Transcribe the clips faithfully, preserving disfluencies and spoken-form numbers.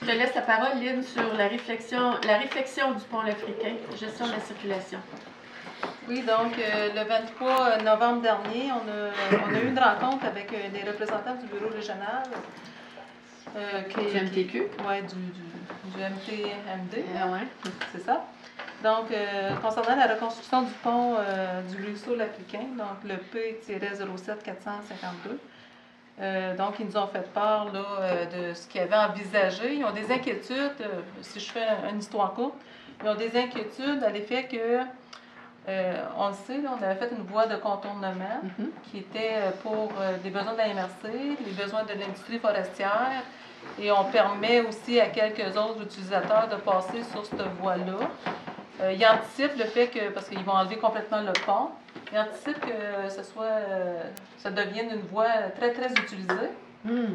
Je te laisse la parole, Lynn, sur la réflexion, la réflexion du pont l'Africain, gestion de la circulation. Oui, donc euh, le vingt-trois novembre dernier, on a, on a eu une rencontre avec euh, des représentants du bureau régional. Euh, qui, Du M T Q? Oui, du, du, du M T M D. Ah ouais. C'est ça. Donc, euh, concernant la reconstruction du pont euh, du ruisseau l'Africain, donc le P zéro sept quatre cent cinquante-deux. Euh, donc, ils nous ont fait part là, euh, de ce qu'ils avaient envisagé. Ils ont des inquiétudes, euh, si je fais une histoire courte, ils ont des inquiétudes à l'effet que, euh, on le sait, là, on avait fait une voie de contournement Mm-hmm. qui était pour euh, des besoins de la M R C, les besoins de l'industrie forestière, et on permet aussi à quelques autres utilisateurs de passer sur cette voie-là. Euh, ils anticipent le fait que, parce qu'ils vont enlever complètement le pont, ils anticipent que ce soit, euh, ça devienne une voie très, très utilisée. Mm.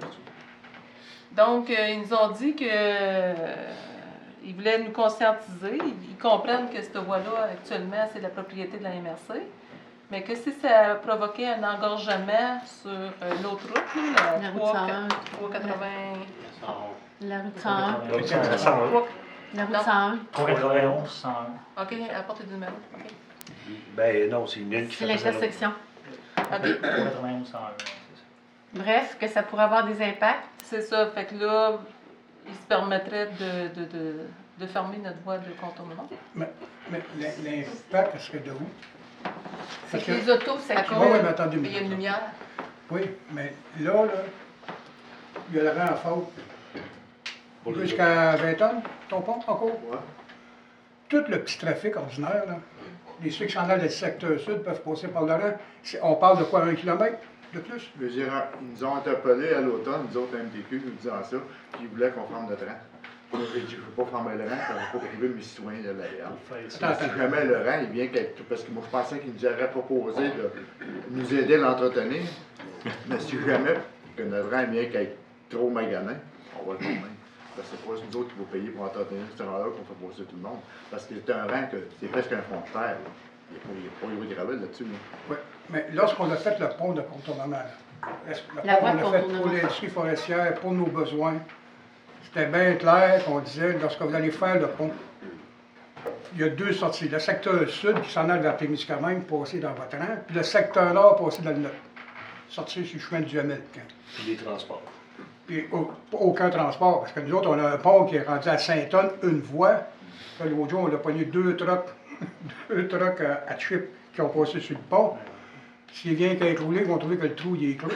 Donc, euh, ils nous ont dit que euh, ils voulaient nous conscientiser. Ils, ils comprennent que cette voie-là, actuellement, c'est la propriété de la M R C. Mais que si ça provoquait un engorgement sur euh, l'autre route, là, La la route trois cent un. quatre-vingts... La route cent un. L'autre, c'est cent un. La route Non. cent un. trois cent quatre-vingt-onze, cent un. OK, apportez du numéro. OK. Ben non, c'est une qui C'est fait l'intersection. OK. trois cent quatre-vingt-onze, cent un. C'est ça. Bref, que ça pourrait avoir des impacts. C'est ça. Fait que là, il se permettrait de, de, de, de fermer notre voie de contournement. Mais, mais l'impact serait de où? C'est Parce que que- les autos, ça À coûte. Oui, oui, mais attendez. Mais il y a une lumière. Oui, mais là, là, il y a le rang à faute. Pour les Jusqu'à vingt tonnes, ton pont, encore? Ouais. Tout le petit trafic ordinaire, là, les ceux qui s'en allent du secteur sud peuvent passer par le rang. C'est- On parle de quoi, un kilomètre de plus? Je veux dire, ils nous ont interpellés à l'automne, nous autres, M T Q, nous disant ça, puis ils voulaient qu'on ferme notre rang. Moi, j'ai dit, je ne veux pas fermer le rang, ça ne va pas priver mes citoyens de l'ailleurs. Attends, Si attends. jamais le rang, il vient quelque... parce que moi, je pensais qu'ils nous auraient proposé de nous aider à l'entretenir, mais si jamais que notre rang vient qu'être trop magané, on va le fermer. Parce que c'est pas nous autres qui vont payer pour entretenir ce rang-là qu'on fait passer tout le monde. Parce que c'est un rang que c'est presque un fond de terre. Là. Il n'y a pas eu de gravel là-dessus. Là. Oui, mais lorsqu'on a fait le pont de contournement, là, est-ce que le La pont voie qu'on de a fait pour contournement. l'industrie forestière, pour nos besoins, c'était bien clair qu'on disait, lorsque vous allez faire le pont, il y a deux sorties. Le secteur sud qui s'en allait vers Témiscamingue, passer dans votre rang, puis le secteur nord, passer dans le nord. Sortir sur le chemin du Hamel. Puis les transports. Puis au- aucun transport, parce que nous autres, on a un pont qui est rendu à cinq tonnes, une voie. Là, l'autre jour, on a pogné deux trucks, deux trucks à, à chip qui ont passé sur le pont. S'il vient qu'à être roulé, ils vont trouver que le trou il est clos.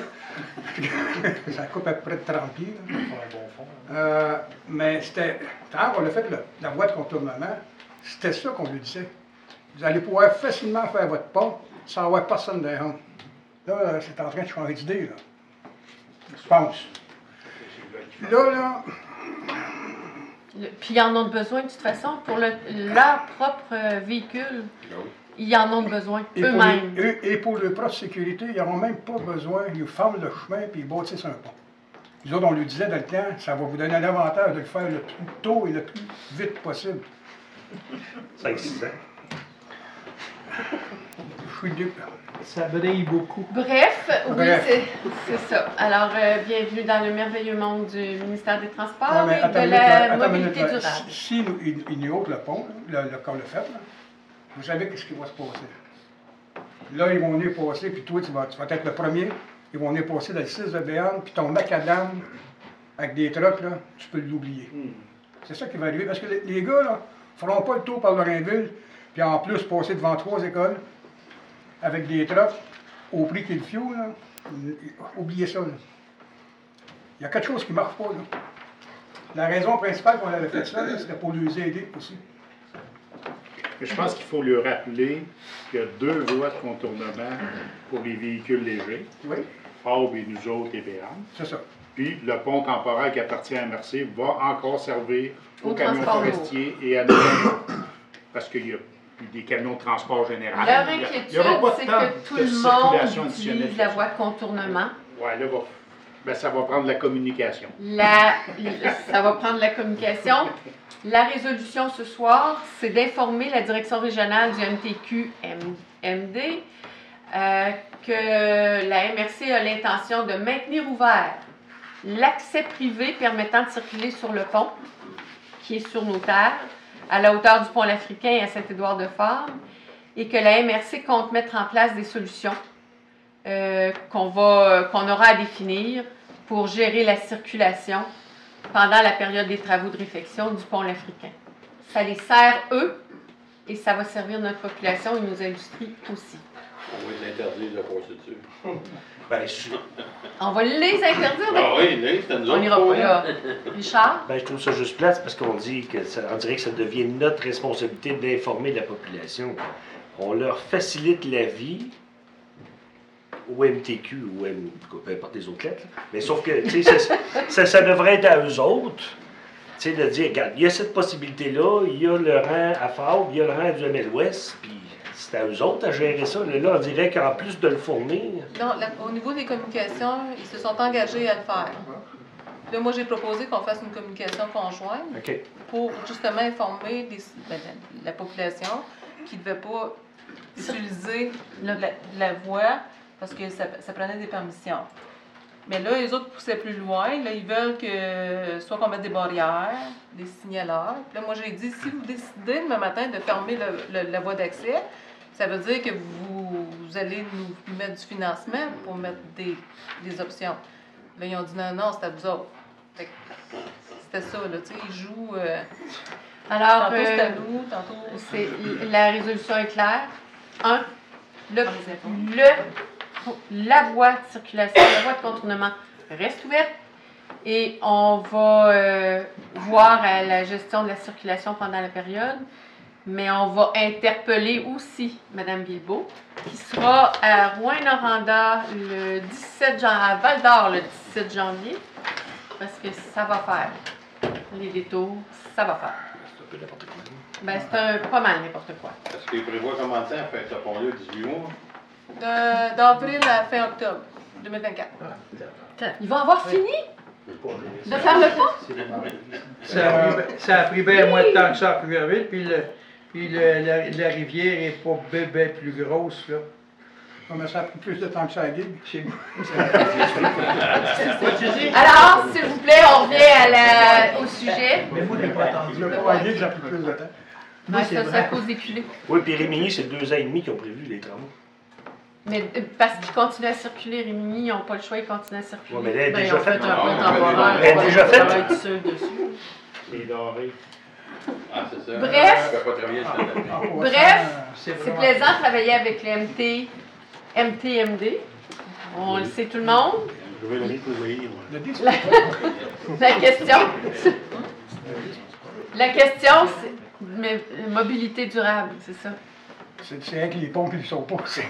Ça coupe à peu près de trente pieds. là. Pour un bon fond. Euh, mais c'était, quand on a fait le- la voie de contournement, c'était ça qu'on lui disait. Vous allez pouvoir facilement faire votre pont sans avoir personne derrière. Là, c'est en train de changer d'idée, là. Je pense. Là, là, Le- Puis ils en ont besoin de toute façon pour le- leur propre euh, véhicule. Ils en ont besoin et pour, eux-mêmes. les- eux- et pour leur propre sécurité, ils n'auront même pas besoin, ils ferment le chemin puis ils bâtissent un pont. Nous autres, on lui disait dans le temps, ça va vous donner l'avantage de le faire le plus tôt et le plus vite possible. cinq six ans. Je suis dé- Ça brille beaucoup. Bref, oui, Bref. c'est c'est ça. Alors, euh, bienvenue dans le merveilleux monde du ministère des Transports Ouais, mais et attends de une minute, la là, attends une mobilité minute, là. durable. Si, si nous- il, il nous ôte le pont, là, le, le, qu'on l'a fait, là, vous savez qu'est-ce qui va se passer. Là, ils vont venir passer, puis toi, tu vas, tu vas être le premier. Ils vont venir passer dans le six de Béarn, puis ton macadam avec des trucks, là, tu peux l'oublier. C'est ça qui va arriver, parce que les, les gars, là, feront pas le tour par Lorrainville, puis en plus passer devant trois écoles avec des trucks au prix qu'il fio, là. Oubliez ça, là. Il y a quelque chose qui ne marche pas, là. La raison principale qu'on avait fait ça, là, c'était pour les aider aussi. Je pense qu'il faut lui rappeler qu'il y a deux voies de contournement pour les véhicules légers, Oui, Faube et nous autres et Béarn. c'est ça. Puis le pont temporaire qui appartient à M R C va encore servir aux Au camions transport lourd. forestiers et à nous, parce qu'il y a des camions de transport général. Leur Il y a- il y inquiétude, aura pas c'est tant que tout de le circulation monde additionnelle utilise la que ça. voie de contournement. Ouais, là, va- ben, ça va prendre la communication. La- ça va prendre la communication. La résolution ce soir, c'est d'informer la direction régionale du M T Q M D euh, que la M R C a l'intention de maintenir ouvert l'accès privé permettant de circuler sur le pont, qui est sur nos terres, à la hauteur du pont l'Africain et à Saint-Édouard-de-Fabre, et que la M R C compte mettre en place des solutions euh, qu'on va, qu'on aura à définir pour gérer la circulation pendant la période des travaux de réfection du pont l'Africain. Ça les sert, eux, et ça va servir notre population et nos industries aussi. On va l'interdire de la Constitution. Ben, je, On va les interdire. Ah oui, là, c'est nous On autres. n'ira pas hein. là. Richard? ben, je trouve ça juste plate parce qu'on dit que ça, on dirait que ça devient notre responsabilité d'informer la population. On leur facilite la vie au M T Q ou M, peu importe les autres lettres. Là. Mais sauf que, tu sais, ça, ça, ça devrait être à eux autres. Tu sais, de dire, regarde, il y a cette possibilité-là, il y a le rang à Fabre, il y a le rang du M L Ouest, puis c'est à eux autres à gérer ça. Là, là on dirait qu'en plus de le fournir. Non, la- au niveau des communications, ils se sont engagés à le faire. Là, moi, j'ai proposé qu'on fasse une communication conjointe OK. pour justement informer les- ben, la, la population qui ne devait pas utiliser la, la voie parce que ça, ça prenait des permissions. Mais là, les autres poussaient plus loin. Là, ils veulent que soit qu'on mette des barrières, des signaleurs. Puis là, moi, j'ai dit, si vous décidez demain matin de fermer le- le- la voie d'accès, ça veut dire que vous, vous allez nous mettre du financement pour mettre des, des options. Là, ils ont dit non, non, c'est à vous autres. Fait que c'était ça, là, tu sais, ils jouent. euh, Alors, tantôt c'est à euh, nous, tantôt. c'est, la résolution est claire. Un, le, Ah, les épaules. le, la voie de circulation, la voie de contournement reste ouverte et on va euh, voir à la gestion de la circulation pendant la période, mais on va interpeller aussi Mme Guilbeault, qui sera à Rouyn-Noranda le dix-sept janvier, à Val-d'Or le dix-sept janvier, parce que ça va faire. Les détours, ça va faire. C'est un peu n'importe quoi. Ben, c'est un, pas mal n'importe quoi. Est-ce qu'il prévoit commencer à faire ce pont-là dix-huit mois? De- D'avril à fin octobre deux mille vingt-quatre. Ils vont avoir fini de faire le pont? Ça a, pris, ça a pris bien moins de temps que ça à Plugerville, puis, le, puis le- la, la rivière est pas bien bien plus grosse, là. Ouais, mais ça a pris plus de temps que ça à Guy. C'est Alors, s'il vous plaît, on revient à la, au sujet. Mais moi, je n'ai pas entendu. Le pas à Guy, ça a pris plus de temps. Ouais, c'est ça, c'est à vrai. cause des culées. Oui, puis Rémini, c'est deux ans et demi qu'ils ont prévu les travaux. Mais euh, parce qu'ils continuent à circuler, Rémi, ils n'ont pas le choix, ils continuent à circuler. Ouais, mais elle est Ben, déjà ils ont fait faite. un pont Non, temporaire. elle est on va déjà faite. travailler seul dessus. Les dorés. Ah, c'est ça. Bref. Je ne peux pas travailler sur la En passant, Bref. euh, C'est C'est vraiment- plaisant de travailler avec le M T, M T M D. On le sait tout le monde. Je vais donner pour lire. Le dix, La, la question, la question, c'est mais, mobilité durable, c'est ça. c'est c'est avec les pompes qui ne sont pas. c'est-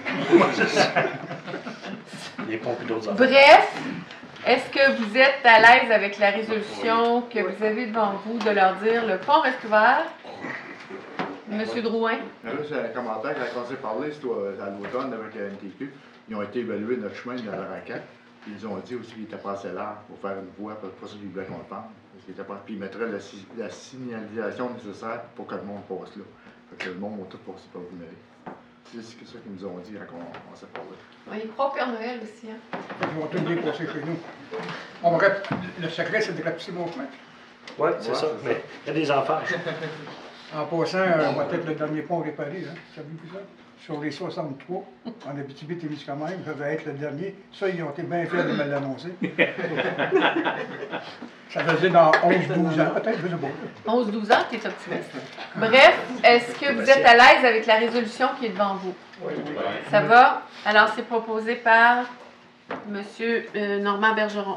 Les pompes et d'autres affaires. Bref, est-ce que vous êtes à l'aise avec la résolution que vous avez devant vous de leur dire le pont reste ouvert? Monsieur Drouin? Là, c'est un commentaire quand on s'est parlé, c'était à l'automne avec la M T Q. Ils ont été évaluer notre chemin dans la raquette. Puis ils ont dit aussi qu'il était pas assez large pour faire une voie, pour pour ça qu'ils voulaient qu'on le fasse. Parce qu'il était pas- Puis ils mettraient la, si- la signalisation nécessaire pour que le monde passe là. Fait que le monde va tout passer par vous mairie. C'est c'est ça qu'ils nous ont dit quand on, on s'est parlé. On y croit au Père Noël aussi, hein? Ils vont tout bien passer chez nous. On va rap- le secret, c'est de rapetisser mon chemin. Oui, c'est Ouais, ça. c'est Mais il y a des enfants. En passant, euh, on va être le dernier pont réparé, hein. Savez-vous ça? Sur les soixante-trois, en Abitibi-Témiscamingue, ça va être le dernier. Ça, ils ont été bien fiers de me l'annoncer. Ça faisait dans onze douze ans, peut-être, je sais pas. onze douze ans, tu es optimiste. Bref, est-ce que vous êtes à l'aise avec la résolution qui est devant vous? Ça va? Alors, c'est proposé par M. Normand Bergeron.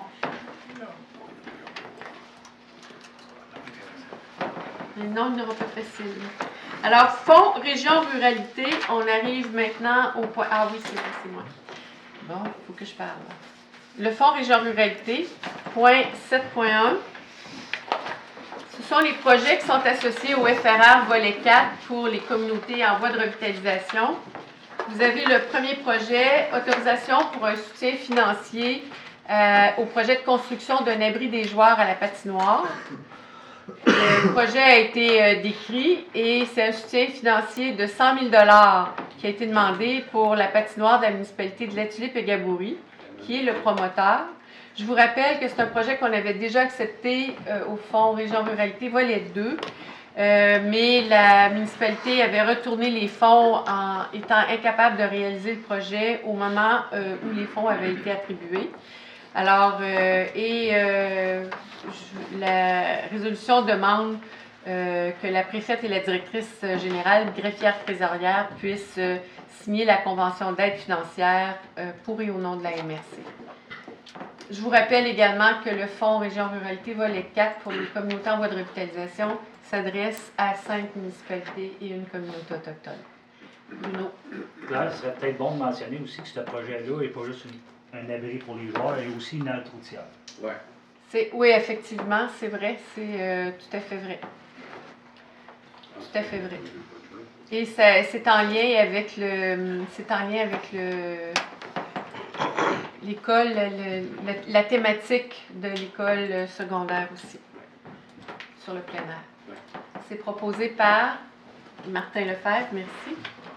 Mais non, il n'aura pas facile. Alors, Fonds Région Ruralité, on arrive maintenant au point... Ah oui, c'est vrai, c'est moi. Bon, il faut que je parle. Le Fonds Région Ruralité, point sept point un. Ce sont les projets qui sont associés au F R R volet quatre pour les communautés en voie de revitalisation. Vous avez le premier projet, autorisation pour un soutien financier euh, au projet de construction d'un abri des joueurs à la patinoire. Le projet a été euh, décrit et c'est un soutien financier de cent mille dollars qui a été demandé pour la patinoire de la municipalité de La Tulipe et Gaboury, qui est le promoteur. Je vous rappelle que c'est un projet qu'on avait déjà accepté euh, au Fonds Région Ruralité volet deux, euh, mais la municipalité avait retourné les fonds en étant incapable de réaliser le projet au moment euh, où les fonds avaient été attribués. Alors, euh, et euh, je, la résolution demande euh, que la préfète et la directrice générale, greffière-trésorière, puissent euh, signer la convention d'aide financière euh, pour et au nom de la M R C. Je vous rappelle également que le Fonds Région Ruralité volet quatre pour les communautés en voie de revitalisation s'adresse à cinq municipalités et une communauté autochtone. Bruno. Là, ce serait peut-être bon de mentionner aussi que ce projet-là n'est pas juste une, un abri pour les joueurs, il y a aussi une halte routière. Ouais. C'est, oui, effectivement, c'est vrai, c'est euh, tout à fait vrai. Tout à fait vrai. Et ça, c'est en lien avec le, c'est en lien avec le, l'école, le, la, la thématique de l'école secondaire aussi, sur le plein air. C'est proposé par Martin Lefebvre, merci.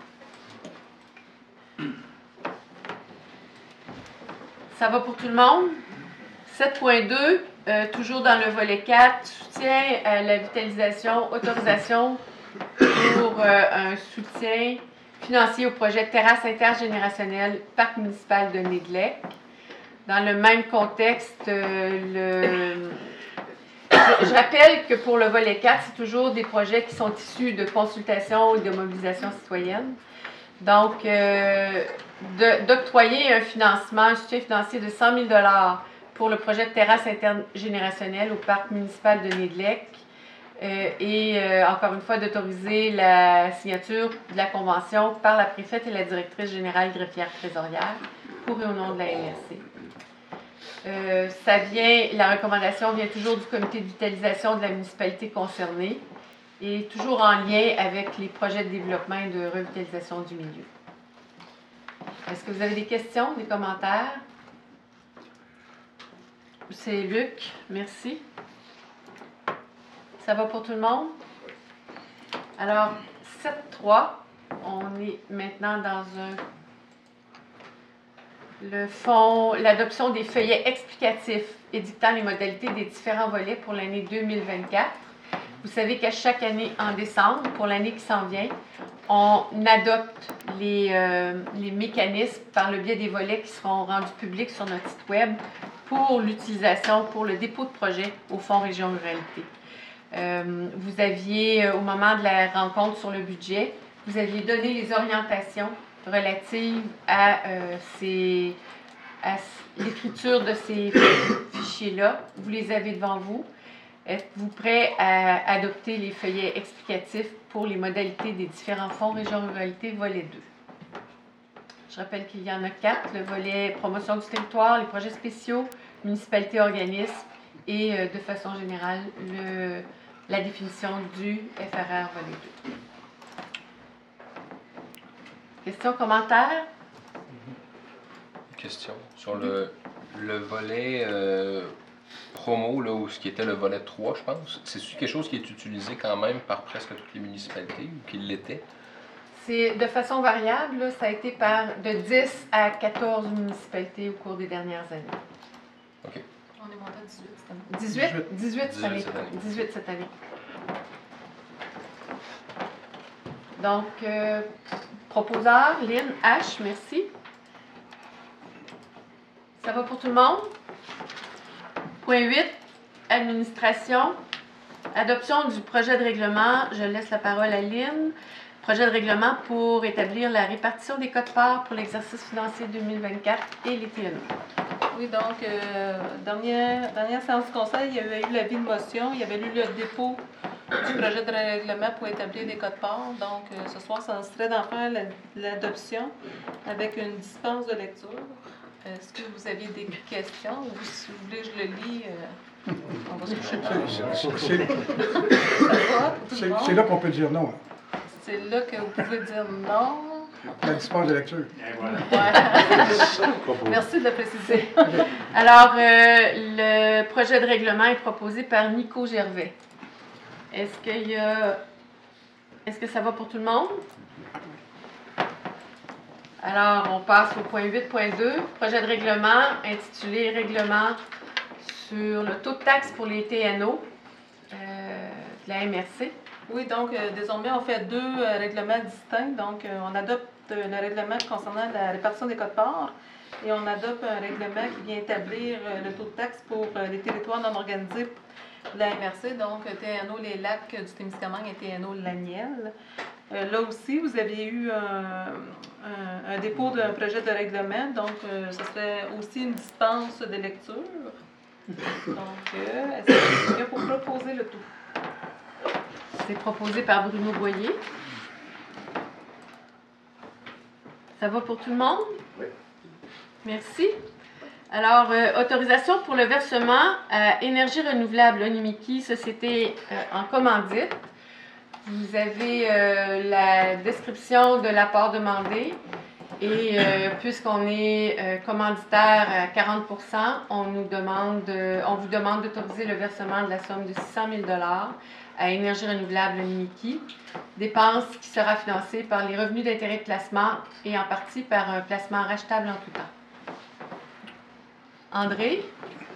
Ça va pour tout le monde? sept point deux, euh, toujours dans le volet quatre, soutien à la vitalisation, autorisation pour euh, un soutien financier au projet Terrasse intergénérationnelle Parc municipal de Nédelec. Dans le même contexte, euh, le... je, je rappelle que pour le volet quatre, c'est toujours des projets qui sont issus de consultations et de mobilisation citoyenne. Donc, euh, de, d'octroyer un financement, un soutien financier de cent mille dollars pour le projet de terrasse intergénérationnelle au parc municipal de Nédelec euh, et euh, encore une fois d'autoriser la signature de la convention par la préfète et la directrice générale greffière trésorière pour et au nom de la M R C. Euh, ça vient, la recommandation vient toujours du comité de vitalisation de la municipalité concernée et toujours en lien avec les projets de développement et de revitalisation du milieu. Est-ce que vous avez des questions, des commentaires? C'est Luc, merci. Ça va pour tout le monde? Alors, sept trois, on est maintenant dans un, le fond, l'adoption des feuillets explicatifs édictant les modalités des différents volets pour l'année deux mille vingt-quatre. Vous savez qu'à chaque année en décembre, pour l'année qui s'en vient, on adopte les, euh, les mécanismes par le biais des volets qui seront rendus publics sur notre site web pour l'utilisation, pour le dépôt de projet au Fonds Région Ruralité. Euh, vous aviez, au moment de la rencontre sur le budget, vous aviez donné les orientations relatives à, euh, ces, à l'écriture de ces fichiers-là. Vous les avez devant vous. Êtes-vous prêt à adopter les feuillets explicatifs pour les modalités des différents fonds Région Ruralité volet deux? Je rappelle qu'il y en a quatre, le volet promotion du territoire, les projets spéciaux, municipalité, organisme et euh, de façon générale le, la définition du F R R volet deux. Questions, commentaires? Question sur le, le volet euh, promo, là, ou ce qui était le volet trois, je pense. C'est-tu quelque chose qui est utilisé quand même par presque toutes les municipalités ou qui l'était? C'est de façon variable, là, ça a été par de dix à quatorze municipalités au cours des dernières années. OK. On est monté à dix-huit cette année. dix-huit? dix-huit cette année. dix-huit cette année. dix-huit cette année. Donc, euh, proposeur, Lynn H, merci. Ça va pour tout le monde? Point huit, administration. Adoption du projet de règlement. Je laisse la parole à Lynn. Projet de règlement pour établir la répartition des quotes-parts pour l'exercice financier deux mille vingt-quatre et les T N E. Oui, donc, euh, dernière, dernière séance du conseil, il y avait eu l'avis de motion, il y avait eu le dépôt du projet de règlement pour établir des quotes-parts. Donc, euh, ce soir, ça serait d'en faire la- l'adoption avec une dispense de lecture. Est-ce que vous aviez des questions ou si vous voulez que je le lis, euh, on va se coucher. C'est- c'est- Ça va pour tout le C'est monde? c'est là qu'on peut dire non, hein. C'est là que vous pouvez dire non. La dispense de lecture. Et voilà. Ouais. Merci de le préciser. Alors, euh, le projet de règlement est proposé par Nico Gervais. Est-ce qu'il y a... Est-ce que ça va pour tout le monde? Alors, on passe au point huit point deux, projet de règlement intitulé « Règlement sur le taux de taxe pour les T N O euh, de la M R C ». Oui, donc euh, désormais, on fait deux euh, règlements distincts. Donc, euh, on adopte euh, le règlement concernant la répartition des quotes-parts et on adopte un règlement qui vient établir euh, le taux de taxe pour euh, les territoires non organisés de la M R C, donc euh, T N O Les Lacs du Témiscamingue et T N O Laniel. Euh, là aussi, vous avez eu un, un, un dépôt d'un projet de règlement, donc euh, ce serait aussi une dispense de lecture. Donc, euh, est-ce que quelqu'un pour proposer le tout? C'est proposé par Bruno Boyer. Ça va pour tout le monde? Oui. Merci. Alors, euh, autorisation pour le versement à Énergie renouvelable Onimiki, société euh, en commandite. Vous avez euh, la description de l'apport demandé et euh, puisqu'on est euh, commanditaire à quarante pour cent, on, nous demande, euh, on vous demande d'autoriser le versement de la somme de six cent mille dollars à Énergie renouvelable Onimiki, dépense qui sera financée par les revenus d'intérêt de placement et en partie par un placement rachetable en tout temps. André?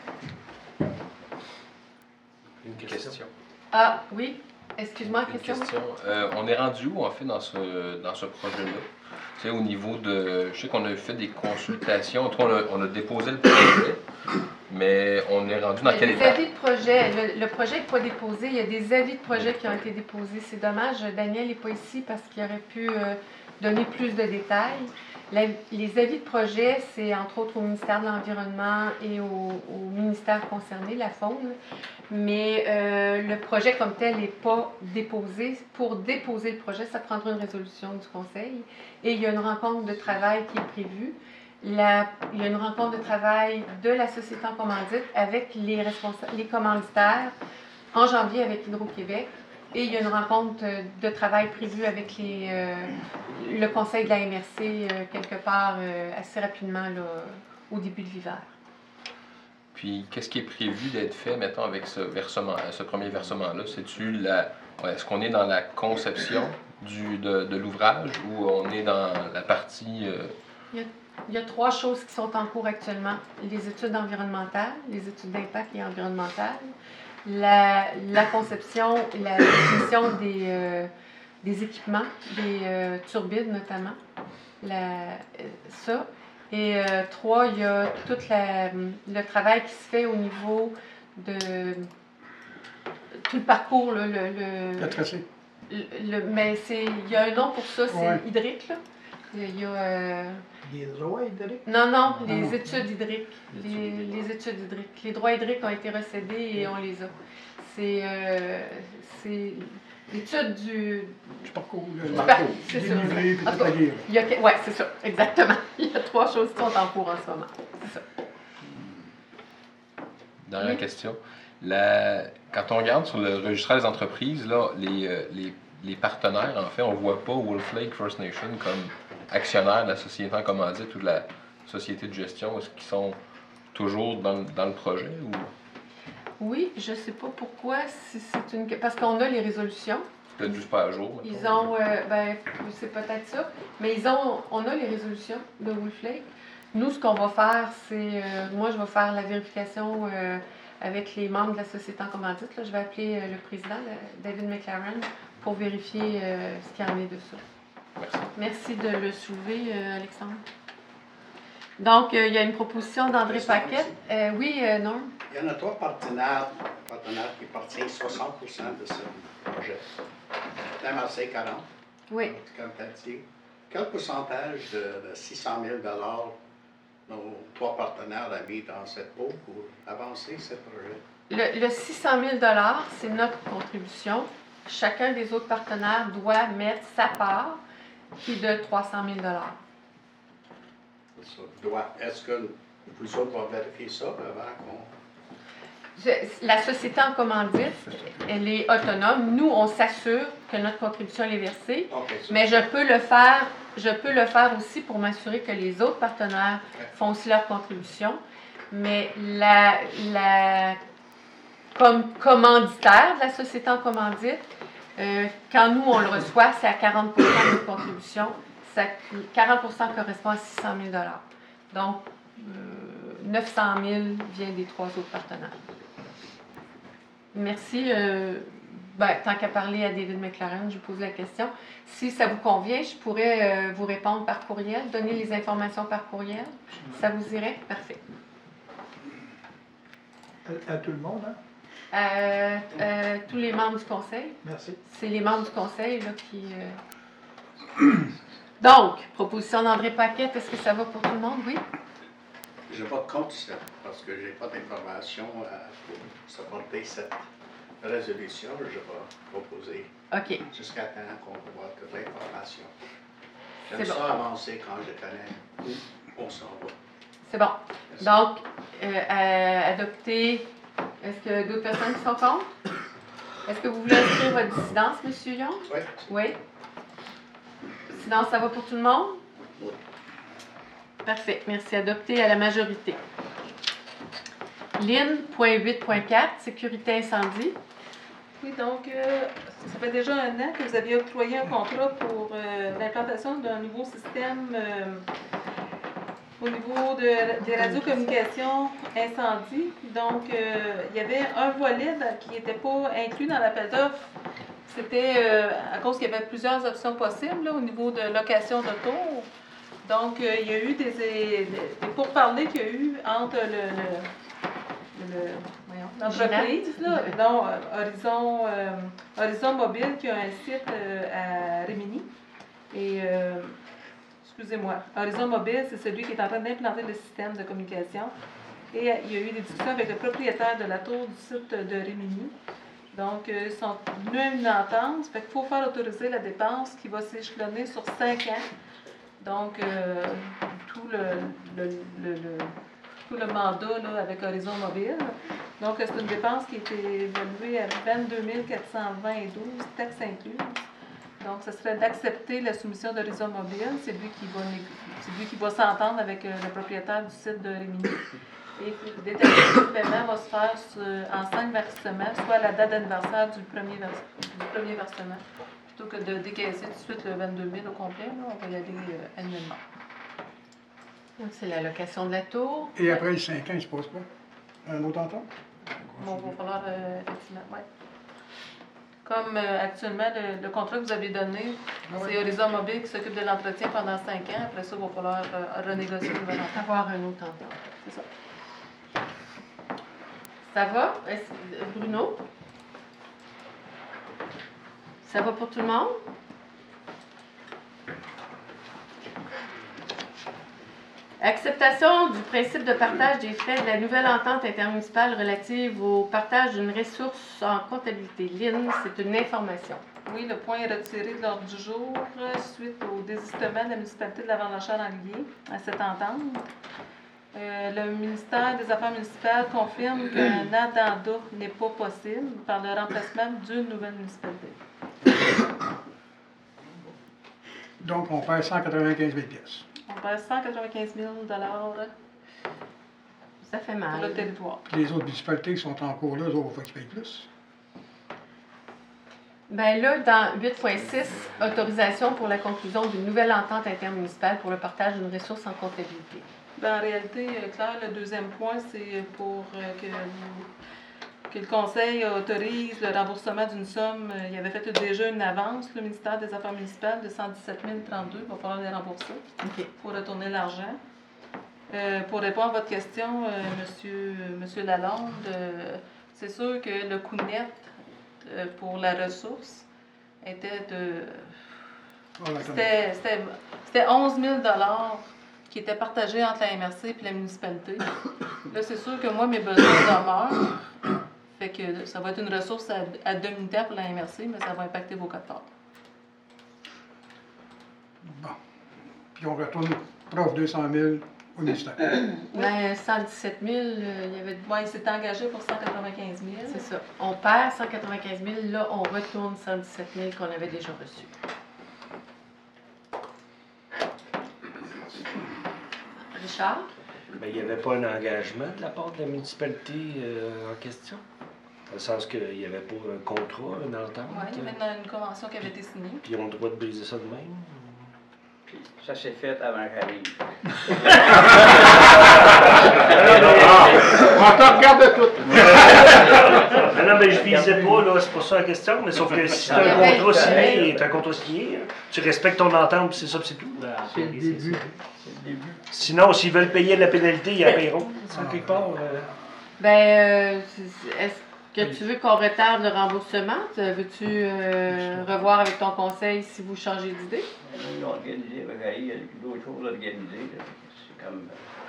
Une question. Ah, oui. Excuse-moi, Une question? question. Euh, on est rendu où, en fait, dans ce, dans ce projet-là? Tu sais, au niveau de... Je sais qu'on a fait des consultations. En tout cas, on a, on a déposé le projet, mais on est rendu dans Il y a quelle des étape? avis de projet. Le, le projet n'est pas déposé. Il y a des avis de projet qui ont été déposés. C'est dommage. Daniel n'est pas ici parce qu'il aurait pu euh, donner plus de détails. La- les avis de projet, c'est entre autres au ministère de l'Environnement et au, au ministère concerné, la Faune. Mais euh, le projet comme tel n'est pas déposé. Pour déposer le projet, ça prendra une résolution du Conseil. Et il y a une rencontre de travail qui est prévue. La- il y a une rencontre de travail de la société en commandite avec les, responsa- les commanditaires en janvier avec Hydro-Québec. Et il y a une rencontre de travail prévue avec les, euh, le conseil de la M R C euh, quelque part euh, assez rapidement là, au début de l'hiver. Puis, qu'est-ce qui est prévu d'être fait, mettons, avec ce versement, ce premier versement-là? C'est-tu la... ouais, est-ce qu'on est dans la conception du, de, de l'ouvrage ou on est dans la partie... euh, Il y, a, il y a trois choses qui sont en cours actuellement. Les études environnementales, les études d'impact et environnementales, la, la conception, la définition des, euh, des équipements, des euh, turbines notamment, la, euh, ça. Et euh, trois, il y a tout la, le travail qui se fait au niveau de tout le parcours, là, le, le, Le tracé. le- le- mais c'est, il y a un nom pour ça, c'est Ouais. hydrique, là. Il y a, euh, Les droits hydriques. non, non, les non. études hydriques. Les, les études hydriques. Les droits hydriques ont été recédés et on les a. C'est, euh, c'est l'étude du, Je parcours. du Le parcours. C'est ça. dénivelé, puis En toute tout cas, la guerre. il y a, que- ouais, c'est ça, exactement. Il y a trois choses qui sont en cours en ce moment. C'est ça. Dernière Oui. question. La- Quand on regarde sur le registre des entreprises, là, les, euh, les, les partenaires, en fait, on ne voit pas Wolf Lake First Nation comme actionnaire de la société en commandite ou de la société de gestion. Est-ce qu'ils sont toujours dans, dans le projet? Ou... Oui, je ne sais pas pourquoi, si c'est une... parce qu'on a les résolutions. Peut-être juste pas à jour. Ils mettons. ont, euh, ben, c'est peut-être ça, mais ils ont, on a les résolutions de Wolf Lake. Nous, ce qu'on va faire, c'est, euh, moi, je vais faire la vérification euh, avec les membres de la société en commandite. Là. Je vais appeler euh, le président, le- David McLaren, pour vérifier euh, ce qu'il y en est de ça. Merci. Merci de le soulever, euh, Alexandre. Donc, euh, il y a une proposition d'André Question Paquette. aussi. Euh, oui, euh, Norm? Il y en a trois partenaires, partenaires qui partagent soixante pour cent de ce projet. La M R C quarante, Oui. comme Pelletier. Quel pourcentage de, de six cent mille dollars nos trois partenaires ont mis dans cette pot pour avancer ce projet? Le, le six cent mille dollars, c'est notre contribution. Chacun des autres partenaires doit mettre sa part, qui est de trois cent mille dollars. Ça doit- Est-ce que vous autres vont vérifier ça avant qu'on... Je- La société en commandite, elle est autonome. Nous, on s'assure que notre contribution elle est versée, OK, ça- mais je peux le faire, je peux le faire aussi pour m'assurer que les autres partenaires font aussi leur contribution. Mais la, la comme commanditaire de la société en commandite, euh, quand nous on le reçoit, c'est à quarante pour cent de notre contribution. ça, quarante pour cent correspond à six cent mille dollars. Donc, euh, neuf cent mille vient des trois autres partenaires. Merci. Euh, ben, tant qu'à parler à David McLaren, je vous pose la question. Si ça vous convient, je pourrais euh, vous répondre par courriel, donner les informations par courriel. Ça vous irait? Parfait. À, à tout le monde, hein? Euh, euh, tous les membres du conseil. Merci. C'est les membres du conseil là, qui... Euh... Donc, proposition d'André Paquette, est-ce que ça va pour tout le monde? Oui? Je vote contre ça, parce que je n'ai pas d'informations euh, pour supporter cette résolution. Je vais proposer OK. jusqu'à temps qu'on voit toute l'information. J'aime C'est ça bon. avancer quand je connais où on s'en va. C'est bon. Merci. Donc, euh, à adopter... Est-ce qu'il y a d'autres personnes qui sont contre? Est-ce que vous voulez inscrire votre dissidence, M. Young? Oui. Oui. Sinon, ça va pour tout le monde? Oui. Parfait. Merci. Adopté à la majorité. Lynn, point huit point quatre, sécurité incendie. Oui, donc, euh, ça fait déjà un an que vous aviez octroyé un contrat pour euh, l'implantation d'un nouveau système euh, au niveau de, des radiocommunications incendie. Donc, euh, il y avait un volet qui n'était pas inclus dans l'appel d'offres. C'était euh, à cause qu'il y avait plusieurs options possibles là, au niveau de location d'auto. Donc, euh, il y a eu des, des, des pourparlers qu'il y a eu entre le, le, le voyons, l'entreprise, là, non, Horizon, euh, Horizon Mobile, qui a un site euh, à Rimini. Et, euh, excusez-moi, Horizon Mobile, c'est celui qui est en train d'implanter le système de communication. Et euh, il y a eu des discussions avec le propriétaire de la tour du site de Rimini. Donc, euh, ils sont venus à une entente. Ça fait qu'il faut faire autoriser la dépense qui va s'échelonner sur cinq ans. Donc, euh, tout, le, le, le, le, tout le mandat là, avec Horizon Mobile. Donc, c'est une dépense qui a été évaluée à vingt-deux mille quatre cent vingt-douze, taxes incluses. Donc, ce serait d'accepter la soumission d'Horizon Mobile. C'est lui qui va, c'est lui qui va s'entendre avec euh, le propriétaire du site de Rimini. Et l'établissement de paiement va se faire sur, en cinq versements, soit à la date d'anniversaire du premier, vers, du premier versement. Plutôt que de décaisser tout de suite le vingt-deux mille au complet, là, on va y aller euh, annuellement. Donc, c'est la location de la tour. Et après les cinq ans, il ne se passe pas un autre entente? Bon, il va falloir, euh, effectivement, ouais. Comme euh, actuellement, le, le contrat que vous avez donné, Ah ouais. c'est Horizon Mobile qui s'occupe de l'entretien pendant cinq ans. Après ça, il va falloir euh, renégocier le nouvel entente. Avoir un autre entente. C'est ça. Ça va? Est-ce- Bruno? Ça va pour tout le monde? Acceptation du principe de partage des frais de la nouvelle entente intermunicipale relative au partage d'une ressource en comptabilité. Lynn, c'est une information. Oui, le point est retiré de l'ordre du jour euh, suite au désistement de la municipalité de la Vendée-en-Lié à cette entente. Euh, le ministère des Affaires municipales confirme qu'un addenda n'est pas possible par le remplacement d'une nouvelle municipalité. Donc, on perd cent quatre-vingt-quinze mille pièces. On perd cent quatre-vingt-quinze mille dollars Ça fait pour mal. le territoire. Puis les autres municipalités qui sont en cours là, eux autres, il faut qu'ils payent plus. Ben là, dans huit point six, autorisation pour la conclusion d'une nouvelle entente intermunicipale pour le partage d'une ressource en comptabilité. Ben, en réalité, euh, Claire, le deuxième point, c'est pour euh, que, vous- que le Conseil autorise le remboursement d'une somme. Euh, Il avait fait déjà une avance, le ministère des Affaires municipales, de cent dix-sept mille trente-deux. Il va falloir les rembourser OK. pour retourner l'argent. Euh, pour répondre à votre question, euh, monsieur, monsieur Lalonde, euh, c'est sûr que le coût net euh, pour la ressource était de... Voilà, comme- C'était c'était- c'était onze mille dollars qui étaient partagés entre la M R C et la municipalité. Là, c'est sûr que moi, mes besoins demeurent. Fait que ça va être une ressource à, à demi-temps pour la M R C, mais ça va impacter vos codes parts. Bon. Puis on retourne prof deux cent mille au ministère. Ben, cent dix-sept mille, euh, il y avait... Moi, il s'est engagé pour cent quatre-vingt-quinze mille. C'est ça. On perd cent quatre-vingt-quinze mille, là, on retourne cent dix-sept mille qu'on avait déjà reçu. Richard? Mais il n'y avait pas un engagement de la part de la municipalité euh, en question? Dans le sens qu'il n'y avait pas un contrat, une entente? Oui, il y avait une, une convention qui avait été signée. Puis ils ont le droit de briser ça de même? Puis ça s'est fait avant que j'arrive. On te regarde tout. Non, non, mais je visais pas, là, c'est pas ça la question, mais sauf que si tu as un contrat signé, tu as un contrat signé, tu respectes ton entente, puis c'est ça, puis c'est tout. C'est le début. Sinon, s'ils veulent payer la pénalité, ils la paieront. En quelque part, euh, Ben, euh, c'est- est-ce que tu veux qu'on retarde le remboursement? Te- Veux-tu euh, revoir avec ton conseil si vous changez d'idée? Ils ont organisé avec Harry, il y a d'autres choses organisées. là. C'est comme.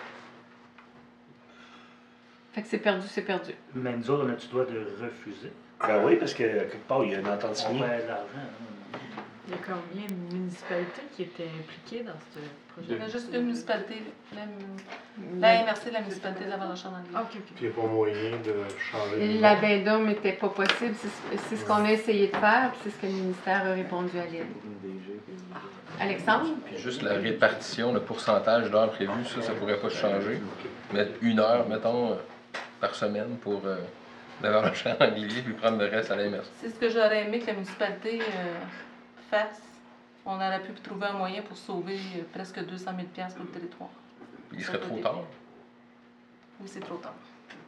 Fait que c'est perdu, c'est perdu. Mais nous autres, on a-tu droit de refuser? Ben oui, parce que quelque part, il y a une entente On signée. perd de l'argent. hein. Il y a combien de municipalités qui étaient impliquées dans ce projet? Il y a juste une municipalité, la, Mm. la M R C de la municipalité de la Vallée-Chandelier. Ah, ok, ok. Puis il n'y a pas moyen de changer. La bain d'homme n'était pas possible. C'est c'est ce qu'on a essayé de faire, puis c'est ce que le ministère a répondu à l'aide. Alexandre? Puis juste la répartition, le pourcentage d'heures prévues, ça, ça pourrait pas changer. Mettre une heure, mettons, euh, par semaine pour euh, laver le champ anglais, puis prendre le reste à la M R C. C'est ce que j'aurais aimé que la municipalité euh, fasse. On aurait pu trouver un moyen pour sauver euh, presque deux cent mille dollars pour le territoire. Il serait trop tard. Oui, c'est trop tard.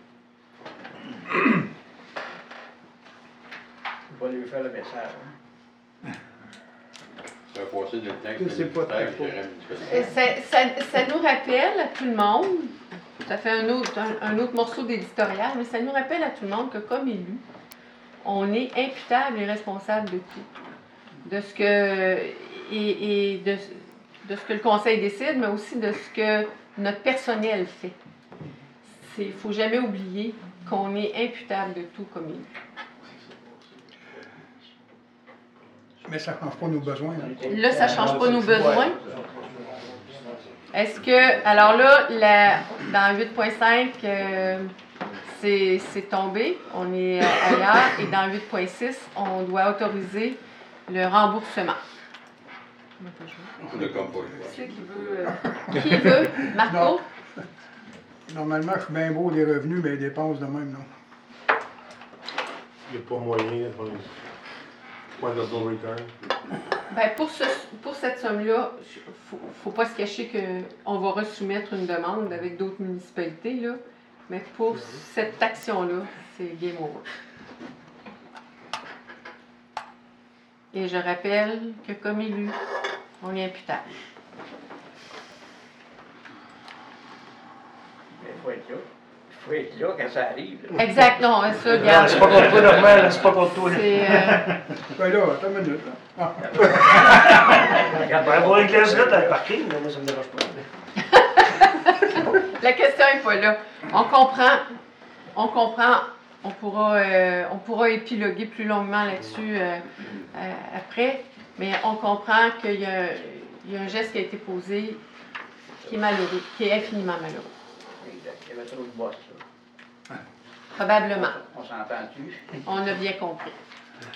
On va lui faire le message. hein. Ça va passer le temps que Que c'est pas le très ministère faux. gérait Euh, municipalité. Ça, ça- ça nous rappelle à tout le monde, ça fait un autre, un, un autre morceau d'éditorial, mais ça nous rappelle à tout le monde que comme élus, on est imputable et responsable de tout. De ce que, et, et de, de ce que le conseil décide, mais aussi de ce que notre personnel fait. Il ne faut jamais oublier qu'on est imputable de tout comme élu. Mais ça ne change pas nos besoins. hein. Là, ça ne change pas nos besoins. Est-ce que, alors là, la, dans huit point cinq, euh, c'est c'est tombé, on est euh, ailleurs, et dans huit point six, on doit autoriser le remboursement. On a comme pas le choix. Qui c'est qui veut. euh, Qui veut? Marco? Normalement, je suis bien beau des revenus, mais les dépenses de même, non. Il n'y a pas moyen de faire les points de no return. Ben, pour, ce, pour cette somme-là, il ne faut, faut pas se cacher qu'on va resoumettre une demande avec d'autres municipalités, là. Mais pour cette action-là, c'est game over. Et je rappelle que comme élu, on est imputable. Mais il faut être là. Il faut être là quand ça arrive. là. Exact, non, ça, Non, regarde. c'est pas contre toi, normal, c'est pas contre toi. C'est, euh, Ben là, attends une minute. Là. Ah. Ben, pour une glace là dans le parking, là, moi, ça me dérange pas. la question n'est pas là. On comprend, on comprend, on pourra, euh, on pourra épiloguer plus longuement là-dessus euh, euh, après, mais on comprend qu'il y a, il y a un geste qui a été posé qui est malheureux, qui est infiniment malheureux. Exact. Il y avait trop de boss, là. Probablement. On s'entend-tu? On a bien compris.